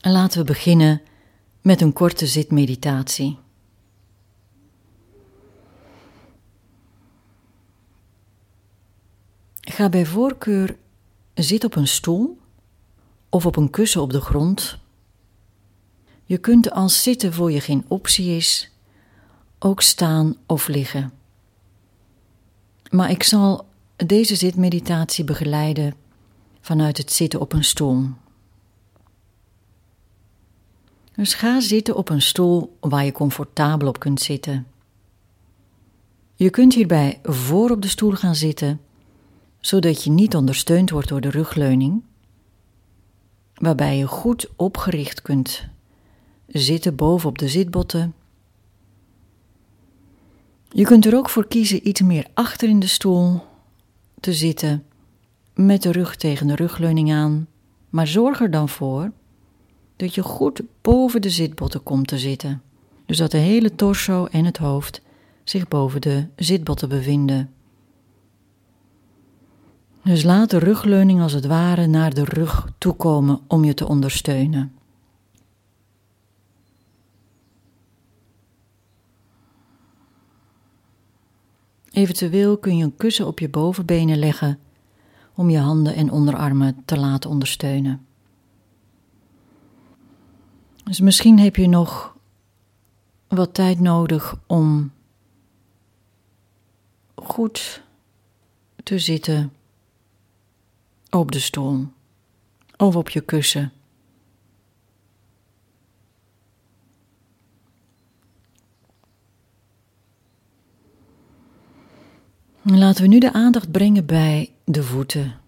En laten we beginnen met een korte zitmeditatie. Ga bij voorkeur zitten op een stoel of op een kussen op de grond. Je kunt als zitten voor je geen optie is, ook staan of liggen. Maar ik zal deze zitmeditatie begeleiden vanuit het zitten op een stoel. Dus ga zitten op een stoel waar je comfortabel op kunt zitten. Je kunt hierbij voor op de stoel gaan zitten, zodat je niet ondersteund wordt door de rugleuning, waarbij je goed opgericht kunt zitten bovenop de zitbotten. Je kunt er ook voor kiezen iets meer achter in de stoel te zitten, met de rug tegen de rugleuning aan, maar zorg er dan voor dat je goed boven de zitbotten komt te zitten, dus dat de hele torso en het hoofd zich boven de zitbotten bevinden. Dus laat de rugleuning als het ware naar de rug toekomen om je te ondersteunen. Eventueel kun je een kussen op je bovenbenen leggen om je handen en onderarmen te laten ondersteunen. Dus misschien heb je nog wat tijd nodig om goed te zitten op de stoel of op je kussen. En laten we nu de aandacht brengen bij de voeten.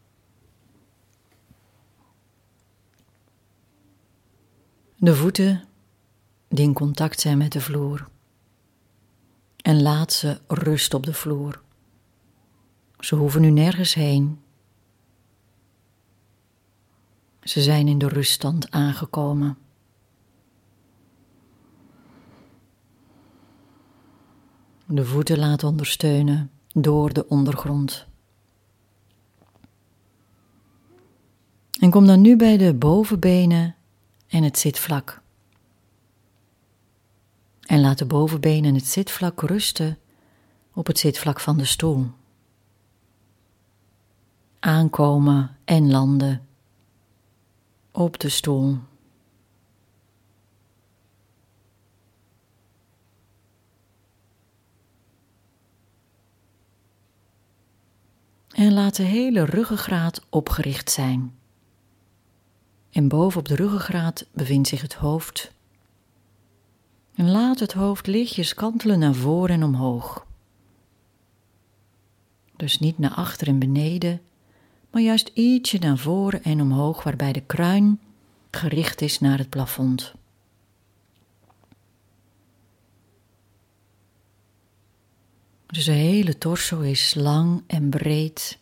De voeten die in contact zijn met de vloer. En laat ze rust op de vloer. Ze hoeven nu nergens heen. Ze zijn in de ruststand aangekomen. De voeten laten ondersteunen door de ondergrond. En kom dan nu bij de bovenbenen en het zitvlak. En laat de bovenbenen en het zitvlak rusten op het zitvlak van de stoel. Aankomen en landen op de stoel. En laat de hele ruggengraat opgericht zijn. En bovenop de ruggengraat bevindt zich het hoofd. En laat het hoofd lichtjes kantelen naar voren en omhoog. Dus niet naar achter en beneden, maar juist ietsje naar voren en omhoog, waarbij de kruin gericht is naar het plafond. Dus de hele torso is lang en breed.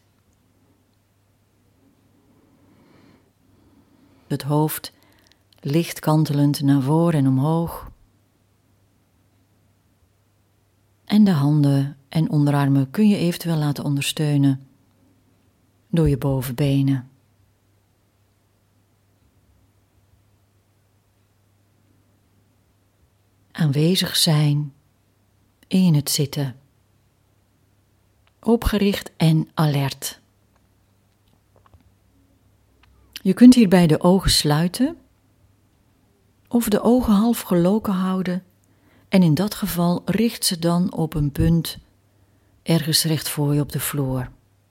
Het hoofd licht kantelend naar voren en omhoog. En de handen en onderarmen kun je eventueel laten ondersteunen door je bovenbenen. Aanwezig zijn in het zitten. Opgericht en alert. Je kunt hierbij de ogen sluiten of de ogen half geloken houden en in dat geval richt ze dan op een punt ergens recht voor je op de vloer.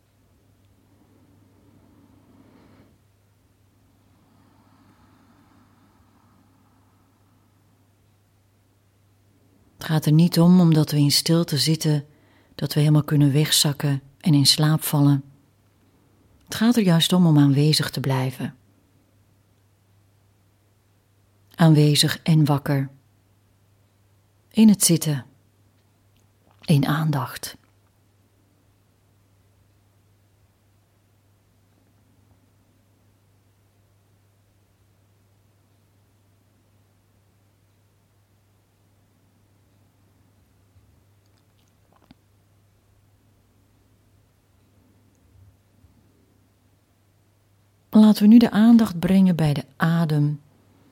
Het gaat er niet om, omdat we in stilte zitten, dat we helemaal kunnen wegzakken en in slaap vallen. Het gaat er juist om aanwezig te blijven. Aanwezig en wakker. In het zitten. In aandacht. Laten we nu de aandacht brengen bij de adem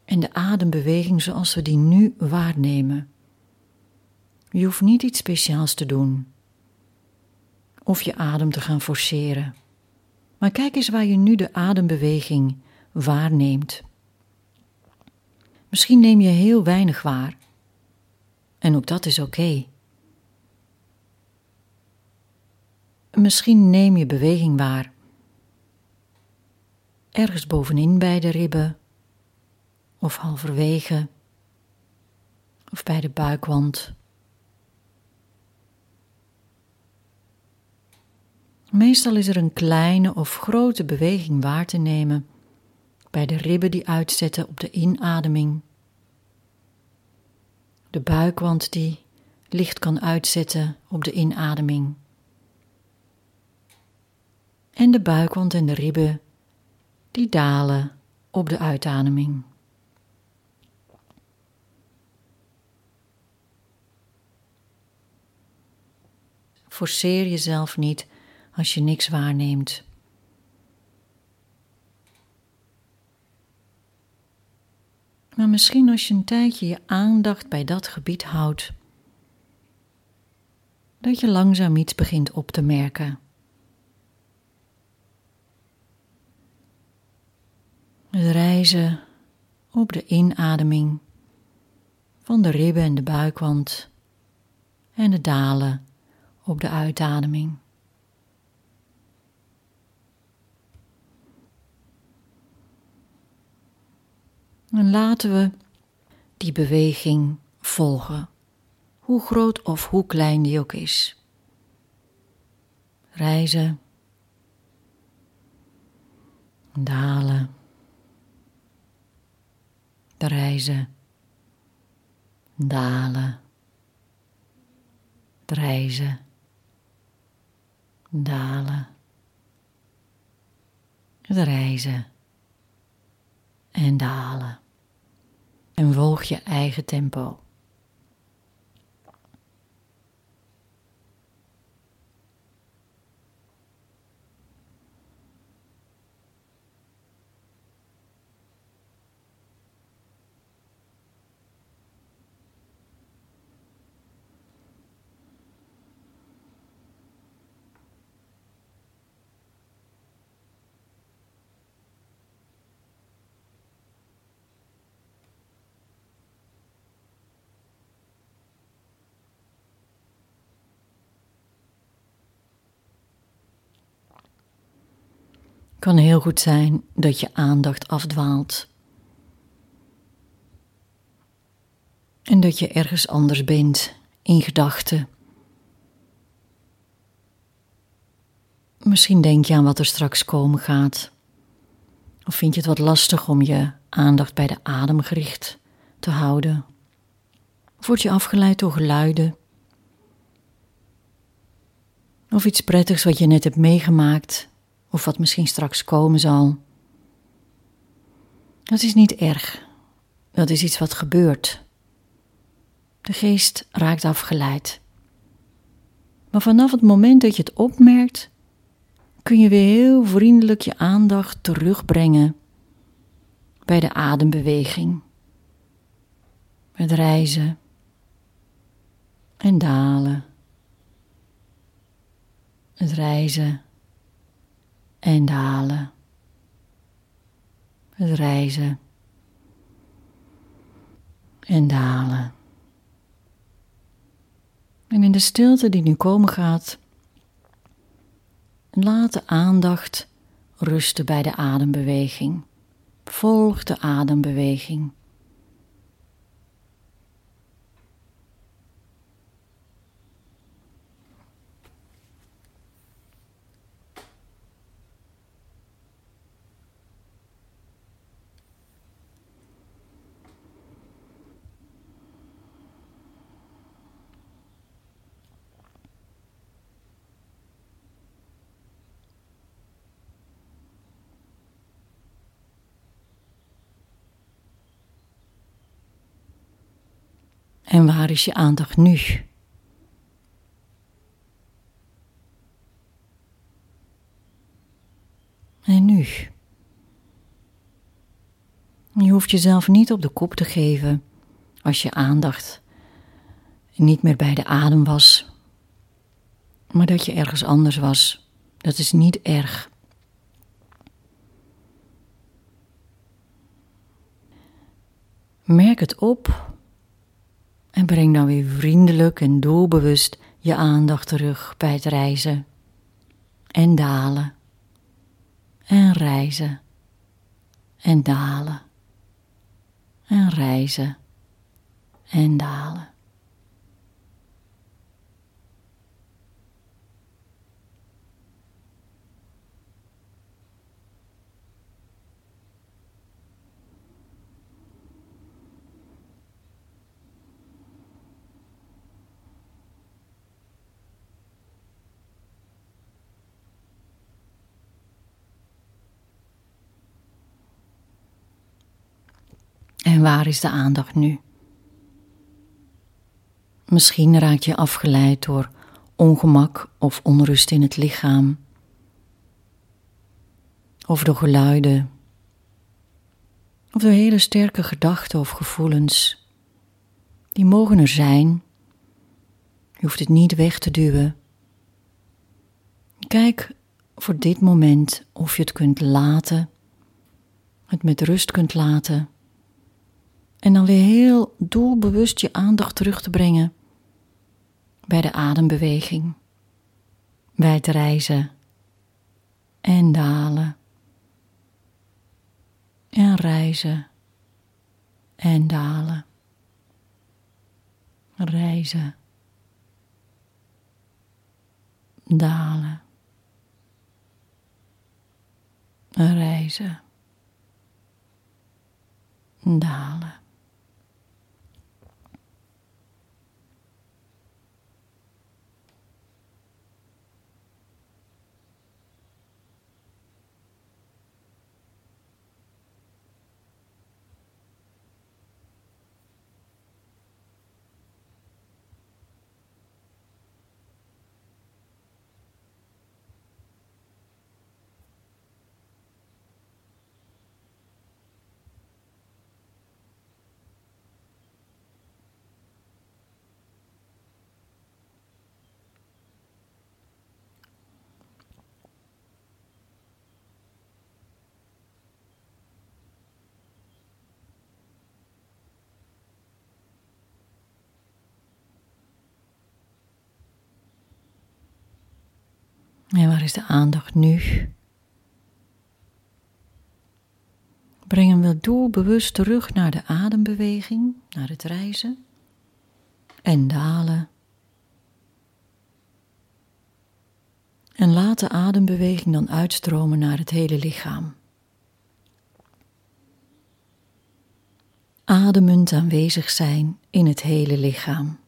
en de adembeweging zoals we die nu waarnemen. Je hoeft niet iets speciaals te doen of je adem te gaan forceren. Maar kijk eens waar je nu de adembeweging waarneemt. Misschien neem je heel weinig waar. En ook dat is oké. Misschien neem je beweging waar. Ergens bovenin bij de ribben, of halverwege, of bij de buikwand. Meestal is er een kleine of grote beweging waar te nemen bij de ribben die uitzetten op de inademing. De buikwand die licht kan uitzetten op de inademing. En de buikwand en de ribben die dalen op de uitademing. Forceer jezelf niet als je niks waarneemt. Maar misschien als je een tijdje je aandacht bij dat gebied houdt, dat je langzaam iets begint op te merken. Het reizen op de inademing van de ribben en de buikwand en het dalen op de uitademing. En laten we die beweging volgen, hoe groot of hoe klein die ook is. Reizen, dalen, reizen, dalen, reizen, dalen, reizen en dalen. En volg je eigen tempo. Het kan heel goed zijn dat je aandacht afdwaalt. En dat je ergens anders bent, in gedachten. Misschien denk je aan wat er straks komen gaat. Of vind je het wat lastig om je aandacht bij de adem gericht te houden. Of word je afgeleid door geluiden. Of iets prettigs wat je net hebt meegemaakt. Of wat misschien straks komen zal. Dat is niet erg. Dat is iets wat gebeurt. De geest raakt afgeleid. Maar vanaf het moment dat je het opmerkt, kun je weer heel vriendelijk je aandacht terugbrengen bij de adembeweging. Het reizen en dalen. Het reizen en dalen. Het reizen en dalen. En in de stilte die nu komen gaat, laat de aandacht rusten bij de adembeweging. Volg de adembeweging. En waar is je aandacht nu? En nu? Je hoeft jezelf niet op de kop te geven als je aandacht niet meer bij de adem was, maar dat je ergens anders was. Dat is niet erg. Merk het op en breng dan weer vriendelijk en doelbewust je aandacht terug bij het reizen en dalen en reizen en dalen en reizen en dalen. En waar is de aandacht nu? Misschien raak je afgeleid door ongemak of onrust in het lichaam, of door geluiden, of door hele sterke gedachten of gevoelens. Die mogen er zijn. Je hoeft het niet weg te duwen. Kijk voor dit moment of je het kunt laten, het met rust kunt laten. En dan weer heel doelbewust je aandacht terug te brengen bij de adembeweging, bij het reizen en dalen en reizen en dalen, reizen, dalen, reizen, dalen. En waar is de aandacht nu? Breng hem wel doelbewust terug naar de adembeweging, naar het reizen en dalen. En laat de adembeweging dan uitstromen naar het hele lichaam. Ademend aanwezig zijn in het hele lichaam.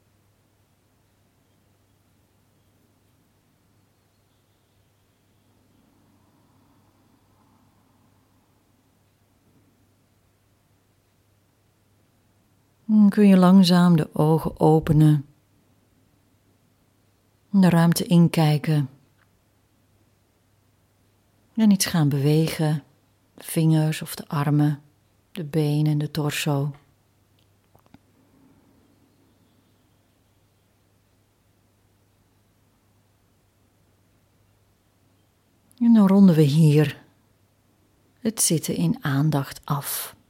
Dan kun je langzaam de ogen openen, de ruimte inkijken en iets gaan bewegen, de vingers of de armen, de benen en de torso. En dan ronden we hier het zitten in aandacht af.